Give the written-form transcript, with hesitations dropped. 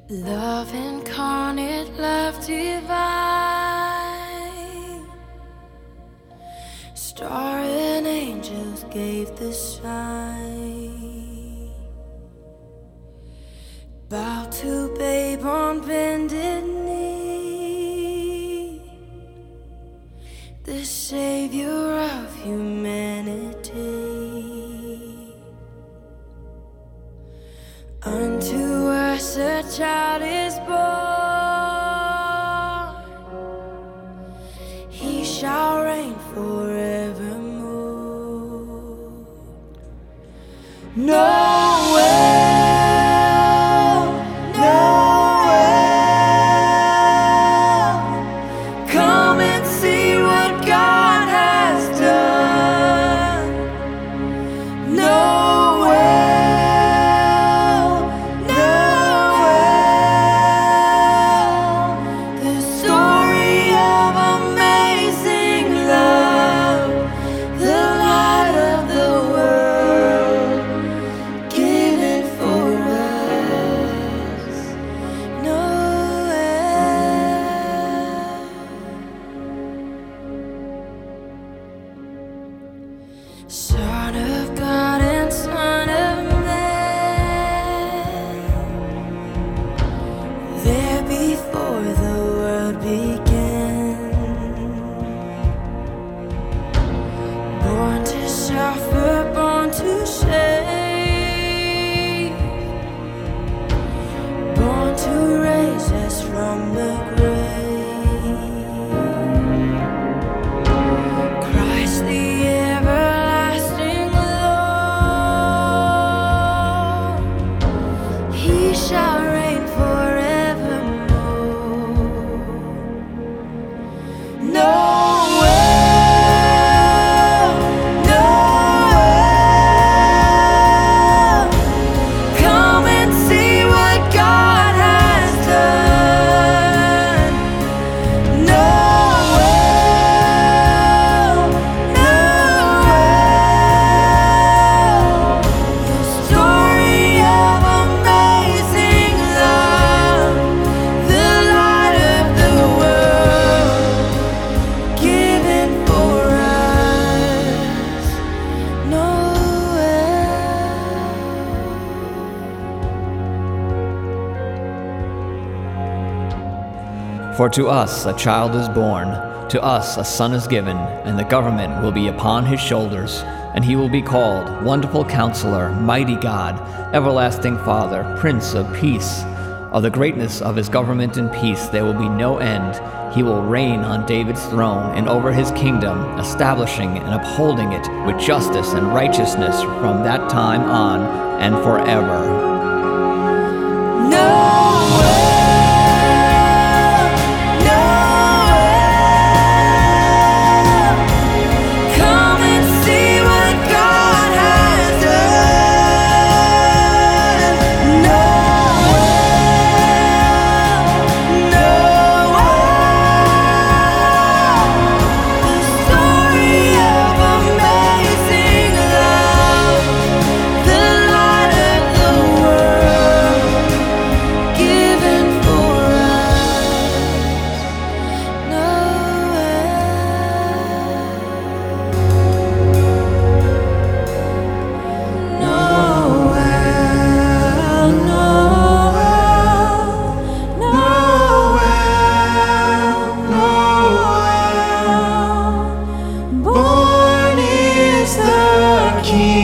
Love incarnate, love divine. Star and angels gave the sign. Bow to babe on bended knee, the savior of humanity. Unto us a child is born, he shall reign forevermore. Noel, Noel, come and see what God has done. Noel, Noel, the story of amazing love, the light of the world, given for us. Noel, Son of God and Son of Man, there before the world began, born to suffer, born to save, born to raise us from the grave. Christ the everlasting Lord, he shall reign forevermore. Noel, Noel, come and see what God has done. Noel, Noel, the story of amazing love, the light of the world, given for us. Noel. For to us a child is born, to us a son is given, and the government will be upon his shoulders, and he will be called Wonderful Counselor, Mighty God, Everlasting Father, Prince of Peace. Of the greatness of his government and peace there will be no end. He will reign on David's throne and over his kingdom, establishing and upholding it with justice and righteousness from that time on and forever. Noel, Noel, come and see what God has done. Noel, Noel, the story of amazing love, the light of the world, given for us. Noel, Noel, born is the King.